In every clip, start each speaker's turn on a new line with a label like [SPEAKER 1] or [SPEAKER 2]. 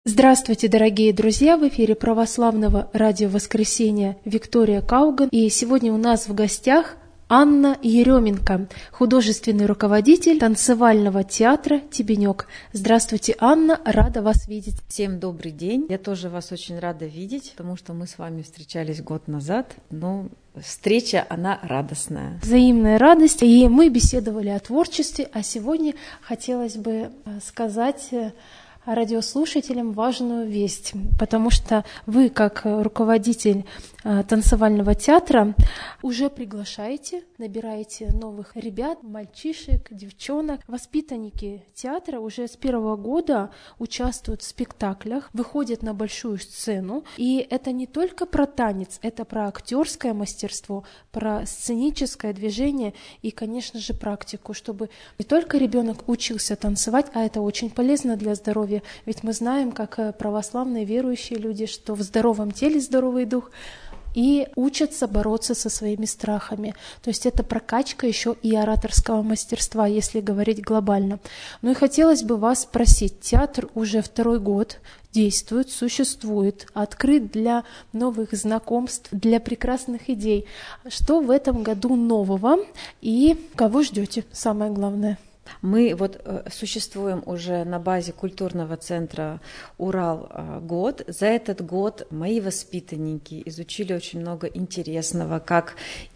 [SPEAKER 1] Здравствуйте, дорогие друзья! В эфире православного радио «Воскресенье» Виктория Кауган. И сегодня у нас в гостях Анна Еременко, художественный руководитель танцевального театра «Тебенек». Здравствуйте, Анна, рада вас видеть.
[SPEAKER 2] Всем добрый день. Я тоже вас очень рада видеть, потому что мы с вами встречались год назад, но встреча, она радостная.
[SPEAKER 1] Взаимная радость. И мы беседовали о творчестве, а сегодня хотелось бы сказать радиослушателям важную весть, потому что вы, как руководитель танцевального театра, уже приглашаете, набираете новых ребят, мальчишек, девчонок. Воспитанники театра уже с первого года участвуют в спектаклях, выходят на большую сцену. И это не только про танец, это про актерское мастерство, про сценическое движение и, конечно же, практику, чтобы не только ребенок учился танцевать, а это очень полезно для здоровья. Ведь мы знаем, как православные верующие люди, что в здоровом теле здоровый дух, и учатся бороться со своими страхами. То есть это прокачка еще и ораторского мастерства, если говорить глобально. Ну и хотелось бы вас спросить, театр уже второй год действует, существует, открыт для новых знакомств, для прекрасных идей. Что в этом году нового и кого ждете? Самое главное.
[SPEAKER 2] Мы существуем уже на базе культурного центра «Урал» год. За этот год мои воспитанники изучили очень много интересного, как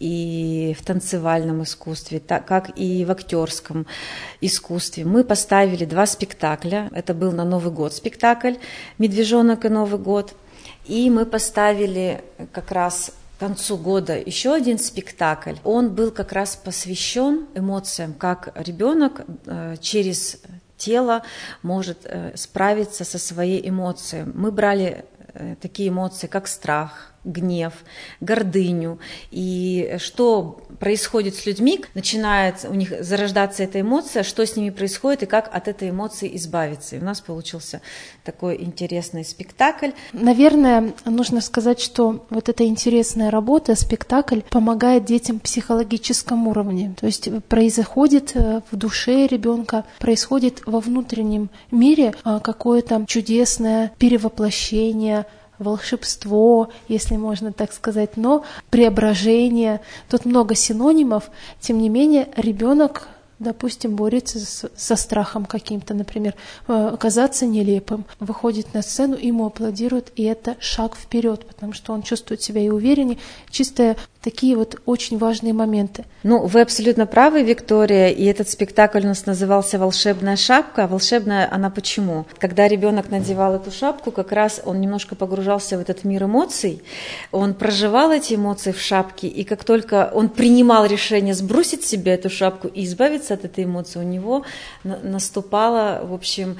[SPEAKER 2] и в танцевальном искусстве, как и в актерском искусстве. Мы поставили 2 спектакля. Это был на Новый год спектакль «Медвежонок и Новый год». И мы поставили как раз к концу года еще один спектакль. Он был как раз посвящен эмоциям, как ребенок через тело может справиться со своей эмоцией. Мы брали такие эмоции, как страх, гнев, гордыню. И что происходит с людьми, начинает у них зарождаться эта эмоция, что с ними происходит и как от этой эмоции избавиться. И у нас получился такой интересный спектакль.
[SPEAKER 1] Наверное, нужно сказать, что вот эта интересная работа, спектакль, помогает детям в психологическом уровне. То есть происходит в душе ребенка, происходит во внутреннем мире какое-то чудесное перевоплощение, волшебство, если можно так сказать, но преображение. Тут много синонимов. Тем не менее, ребенок, допустим, борется со страхом каким-то, например, казаться нелепым, выходит на сцену, ему аплодируют, и это шаг вперед, потому что он чувствует себя и увереннее. Чисто такие вот очень важные моменты.
[SPEAKER 2] Вы абсолютно правы, Виктория, и этот спектакль у нас назывался «Волшебная шапка». А волшебная она почему? Когда ребенок надевал эту шапку, как раз он немножко погружался в этот мир эмоций, он проживал эти эмоции в шапке, и как только он принимал решение сбросить с себя эту шапку и избавиться от этой эмоции, у него наступала, в общем,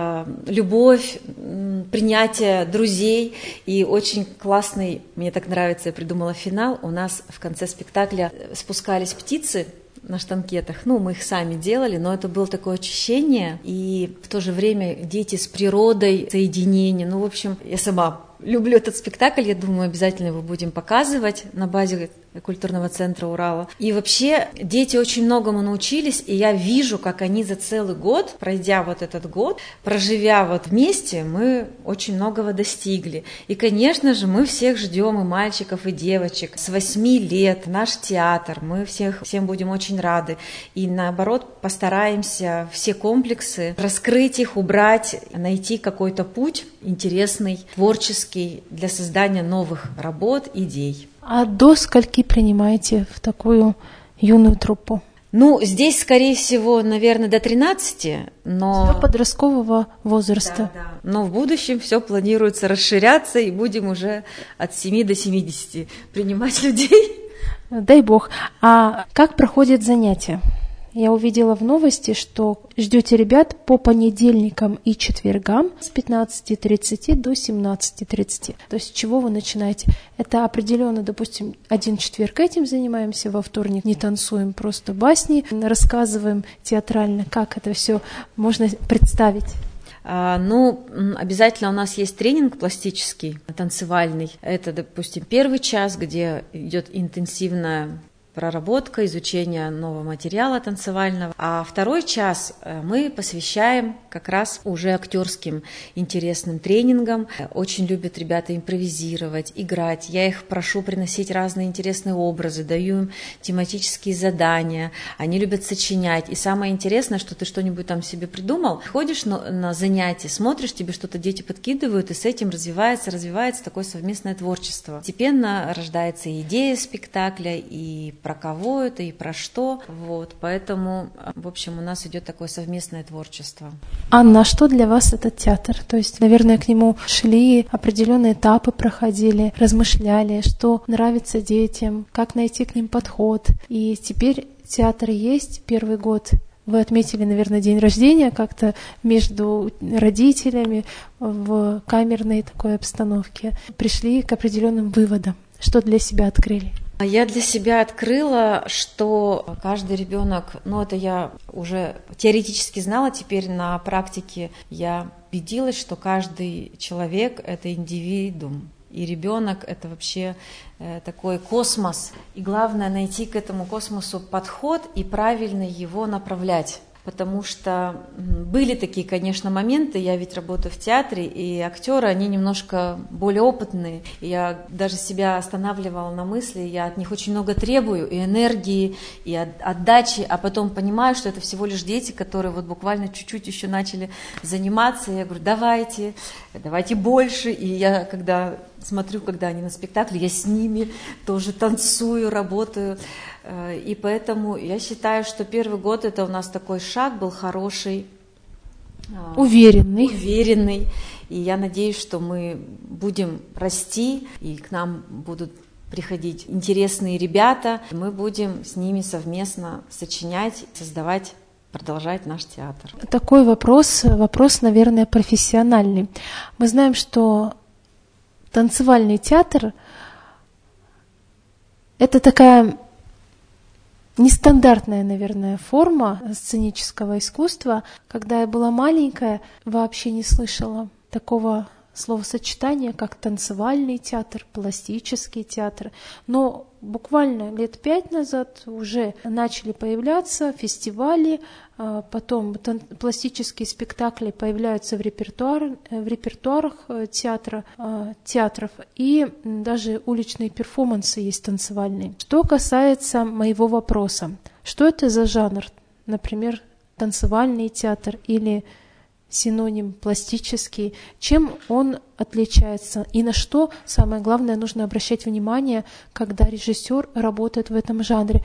[SPEAKER 2] любовь, принятие друзей, и очень классный, мне так нравится, я придумала финал, у нас в конце спектакля спускались птицы на штанкетах, мы их сами делали, но это было такое очищение, и в то же время дети с природой, соединение, в общем, я сама люблю этот спектакль, я думаю, обязательно его будем показывать на базе культурного центра Урала. И вообще дети очень многому научились, и я вижу, как они за целый год, пройдя этот год, проживя вместе, мы очень многого достигли. И, конечно же, мы всех ждем, и мальчиков, и девочек. С 8 лет наш театр, мы всем будем очень рады. И наоборот, постараемся все комплексы раскрыть их, убрать, найти какой-то путь интересный, творческий для создания новых работ, идей.
[SPEAKER 1] А до скольки принимаете в такую юную труппу?
[SPEAKER 2] Здесь, скорее всего, наверное, до 13, но...
[SPEAKER 1] До подросткового возраста.
[SPEAKER 2] Да. Но в будущем все планируется расширяться, и будем уже от 7 до 70 принимать людей.
[SPEAKER 1] Дай бог. А как проходят занятия? Я увидела в новости, что ждете ребят по понедельникам и четвергам с 15:30 до 17:30. То есть с чего вы начинаете? Это определенно, допустим, один четверг этим занимаемся, во вторник не танцуем, просто басни, рассказываем театрально, как это все можно представить.
[SPEAKER 2] Обязательно у нас есть тренинг пластический, танцевальный. Это, допустим, первый час, где идет интенсивная проработка, изучение нового материала танцевального. А второй час мы посвящаем как раз уже актерским интересным тренингам. Очень любят ребята импровизировать, играть. Я их прошу приносить разные интересные образы, даю им тематические задания. Они любят сочинять. И самое интересное, что ты что-нибудь там себе придумал, ходишь на занятия, смотришь, тебе что-то дети подкидывают, и с этим развивается такое совместное творчество. Постепенно рождается идея спектакля, и про кого это, и про что. Вот. Поэтому, в общем, у нас идет такое совместное творчество.
[SPEAKER 1] Анна, а что для вас этот театр? То есть, наверное, к нему шли, определенные этапы проходили, размышляли, что нравится детям, как найти к ним подход. И теперь театр есть, первый год. Вы отметили, наверное, день рождения как-то между родителями в камерной такой обстановке. Пришли к определенным выводам. Что для себя открыли?
[SPEAKER 2] Я для себя открыла, что каждый ребенок, это я уже теоретически знала, теперь на практике я убедилась, что каждый человек – это индивидуум. И ребенок – это вообще такой космос. И главное – найти к этому космосу подход и правильно его направлять. Потому что были такие, конечно, моменты, я ведь работаю в театре, и актеры, они немножко более опытные. И я даже себя останавливала на мысли, я от них очень много требую, и энергии, и отдачи, а потом понимаю, что это всего лишь дети, которые вот буквально чуть-чуть еще начали заниматься. Я говорю, давайте больше. И я, когда смотрю, когда они на спектакле, я с ними тоже танцую, работаю. И поэтому я считаю, что первый год это у нас такой шаг был хороший. Уверенный. И я надеюсь, что мы будем расти, и к нам будут приходить интересные ребята. Мы будем с ними совместно сочинять, создавать, продолжать наш театр.
[SPEAKER 1] Такой вопрос, наверное, профессиональный. Мы знаем, что танцевальный театр – это такая нестандартная, наверное, форма сценического искусства. Когда я была маленькая, вообще не слышала такого словосочетания, как танцевальный театр, пластический театр. Но буквально лет 5 назад уже начали появляться фестивали, потом пластические спектакли появляются в репертуарах театров, и даже уличные перформансы есть танцевальные. Что касается моего вопроса, что это за жанр, например, танцевальный театр или синоним пластический, чем он отличается и на что, самое главное, нужно обращать внимание, когда режиссер работает в этом жанре,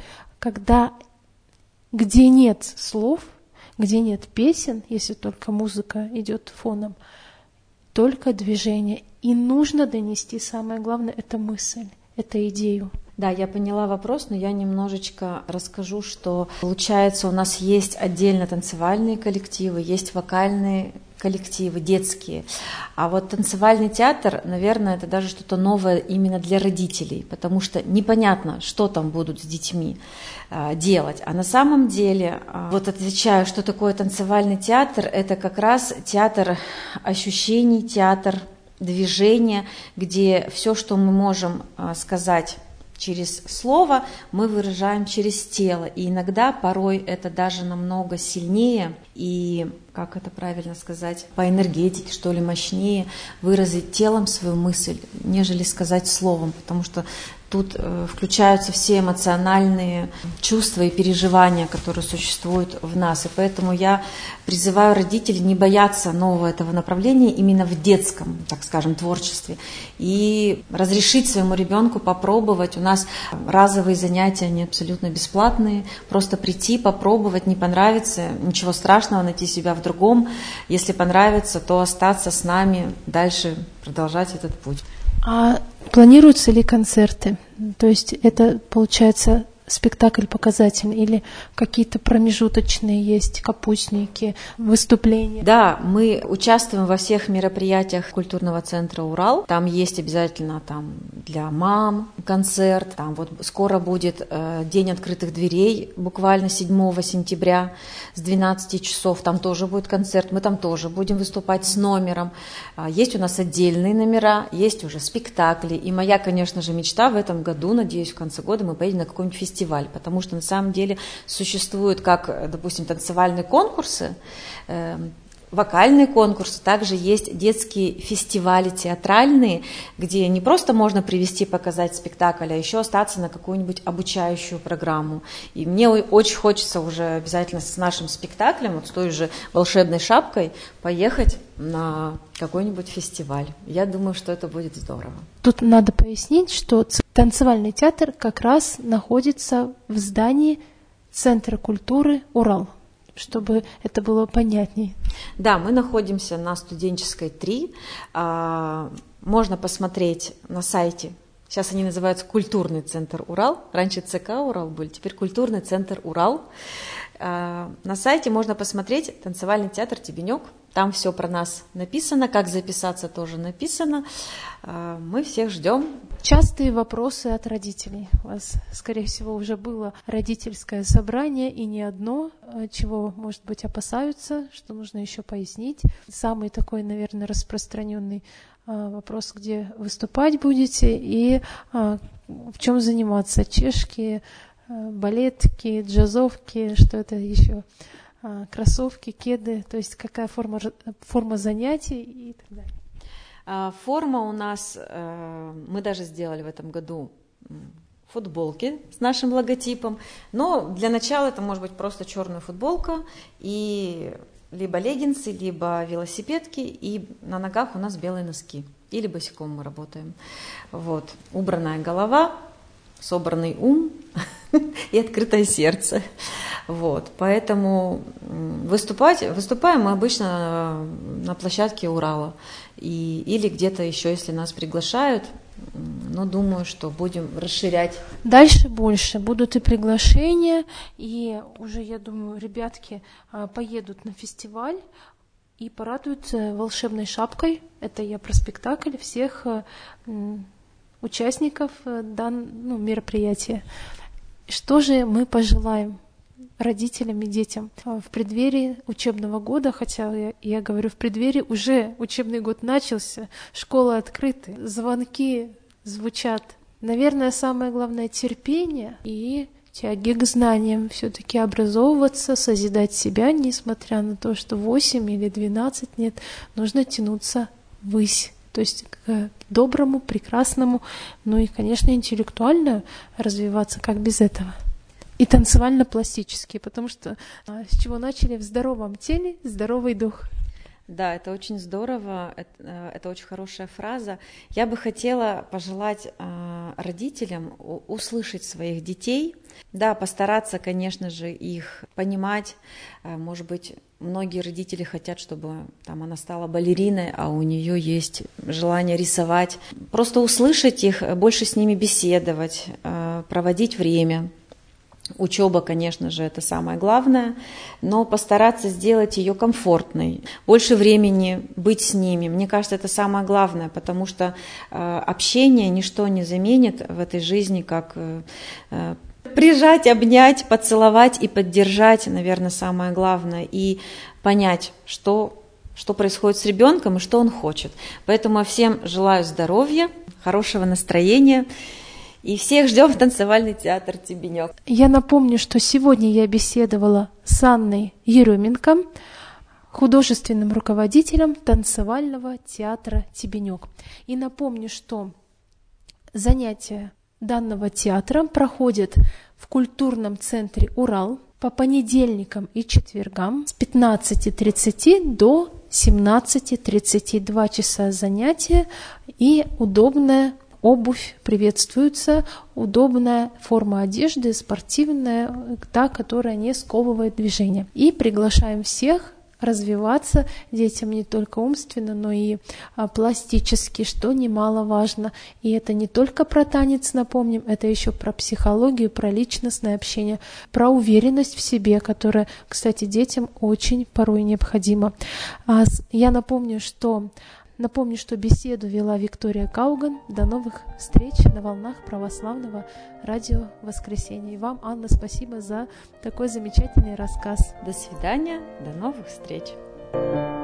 [SPEAKER 1] где нет слов, где нет песен, если только музыка идет фоном, только движение. И нужно донести, самое главное, это мысль, это идею.
[SPEAKER 2] Да, я поняла вопрос, но я немножечко расскажу, что получается у нас есть отдельно танцевальные коллективы, есть вокальные коллективы, детские. А вот танцевальный театр, наверное, это даже что-то новое именно для родителей, потому что непонятно, что там будут с детьми делать. А на самом деле, вот отвечаю, что такое танцевальный театр, это как раз театр ощущений, театр движения, где все, что мы можем сказать через слово, мы выражаем через тело. И иногда, порой, это даже намного сильнее и, как это правильно сказать, по энергетике, что ли, мощнее выразить телом свою мысль, нежели сказать словом, потому что тут включаются все эмоциональные чувства и переживания, которые существуют в нас. И поэтому я призываю родителей не бояться нового этого направления именно в детском, так скажем, творчестве. И разрешить своему ребенку попробовать. У нас разовые занятия, они абсолютно бесплатные. Просто прийти, попробовать, не понравится, ничего страшного, найти себя в другом. Если понравится, то остаться с нами, дальше продолжать этот путь.
[SPEAKER 1] А планируются ли концерты? То есть это, получается, спектакль показательный или какие-то промежуточные есть, капустники, выступления?
[SPEAKER 2] Да, мы участвуем во всех мероприятиях культурного центра «Урал». Там есть обязательно для мам концерт. Там вот скоро будет День открытых дверей, буквально 7 сентября с 12 часов. Там тоже будет концерт. Мы там тоже будем выступать с номером. Есть у нас отдельные номера, есть уже спектакли. И моя, конечно же, мечта в этом году, надеюсь, в конце года мы поедем на какой-нибудь фестиваль фестиваль, потому что на самом деле существуют, как, допустим, танцевальные конкурсы, вокальные конкурсы, также есть детские фестивали театральные, где не просто можно привести, показать спектакль, а еще остаться на какую-нибудь обучающую программу. И мне очень хочется уже обязательно с нашим спектаклем, вот с той же «Волшебной шапкой», поехать на какой-нибудь фестиваль. Я думаю, что это будет здорово.
[SPEAKER 1] Тут надо пояснить, что танцевальный театр как раз находится в здании Центра культуры «Урал», чтобы это было понятней.
[SPEAKER 2] Да, мы находимся на Студенческой 3. Можно посмотреть на сайте. Сейчас они называются «Культурный центр Урал». Раньше ЦК Урал были, теперь «Культурный центр Урал». На сайте можно посмотреть танцевальный театр «Тебенек». Там все про нас написано, как записаться тоже написано. Мы всех ждем.
[SPEAKER 1] Частые вопросы от родителей. У вас, скорее всего, уже было родительское собрание, и не одно, чего, может быть, опасаются, что нужно еще пояснить. Самый такой, наверное, распространенный вопрос, где выступать будете и в чем заниматься. Чешки, балетки, джазовки, что это еще? Кроссовки, кеды, то есть какая форма занятий и так далее.
[SPEAKER 2] Форма у нас, мы даже сделали в этом году футболки с нашим логотипом, но для начала это может быть просто черная футболка и либо леггинсы, либо велосипедки, и на ногах у нас белые носки, или босиком мы работаем. Вот. Убранная голова, собранный ум и открытое сердце. Вот. Поэтому выступаем мы обычно на площадке Урала или где-то еще, если нас приглашают. Но думаю, что будем расширять.
[SPEAKER 1] Дальше больше. Будут и приглашения, и уже, я думаю, ребятки поедут на фестиваль и порадуются волшебной шапкой. Это я про спектакль всех участников мероприятия. Что же мы пожелаем родителям и детям в преддверии учебного года, хотя я говорю в преддверии, уже учебный год начался, школы открыты, звонки звучат. Наверное, самое главное — терпение и тяги к знаниям, все-таки образовываться, созидать себя, несмотря на то, что 8 или 12 лет, нужно тянуться ввысь. То есть к доброму, прекрасному, ну и, конечно, интеллектуально развиваться, как без этого. И танцевально-пластически, потому что с чего начали? В здоровом теле здоровый дух.
[SPEAKER 2] Да, это очень здорово, это очень хорошая фраза. Я бы хотела пожелать родителям услышать своих детей, да, постараться, конечно же, их понимать. Может быть, многие родители хотят, чтобы она стала балериной, а у нее есть желание рисовать. Просто услышать их, больше с ними беседовать, проводить время. Учеба, конечно же, это самое главное, но постараться сделать ее комфортной, больше времени быть с ними. Мне кажется, это самое главное, потому что общение ничто не заменит в этой жизни, как прижать, обнять, поцеловать и поддержать, наверное, самое главное, и понять, что происходит с ребенком и что он хочет. Поэтому я всем желаю здоровья, хорошего настроения. И всех ждем в танцевальный театр «Тебенек».
[SPEAKER 1] Я напомню, что сегодня я беседовала с Анной Еременко, художественным руководителем танцевального театра «Тебенек». И напомню, что занятия данного театра проходят в культурном центре «Урал» по понедельникам и четвергам с 15:30 до 17:30. 2 часа занятия и удобная обувь приветствуется, удобная форма одежды, спортивная, та, которая не сковывает движение. И приглашаем всех развиваться детям не только умственно, но и пластически, что немаловажно. И это не только про танец, напомним, это еще про психологию, про личностное общение, про уверенность в себе, которая, кстати, детям очень порой необходима. Я напомню, что беседу вела Виктория Кауган. До новых встреч на волнах православного радио «Воскресенье». И вам, Анна, спасибо за такой замечательный рассказ.
[SPEAKER 2] До свидания, до новых встреч.